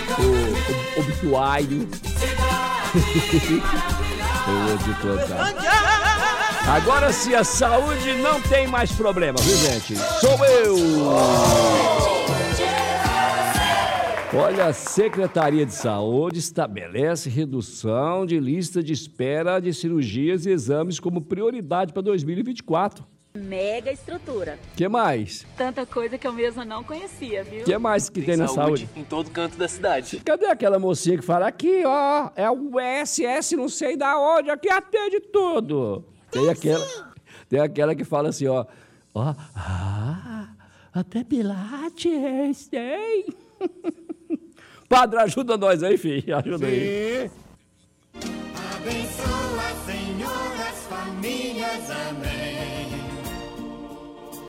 o obituário. Eu vou te contar. Agora sim, a saúde não tem mais problema, viu, gente? Sou eu! Olha, a Secretaria de Saúde estabelece redução de lista de espera de cirurgias e exames como prioridade para 2024. Mega estrutura. O que mais? Tanta coisa que eu mesma não conhecia, viu? O que mais que tem na saúde? Em todo canto da cidade. Cadê aquela mocinha que fala aqui, ó, é o SS não sei da onde, aqui atende tudo. Tem aquela que fala assim, ó, até Pilates tem. Padre, ajuda nós aí, filho, ajuda aí. Abençoe.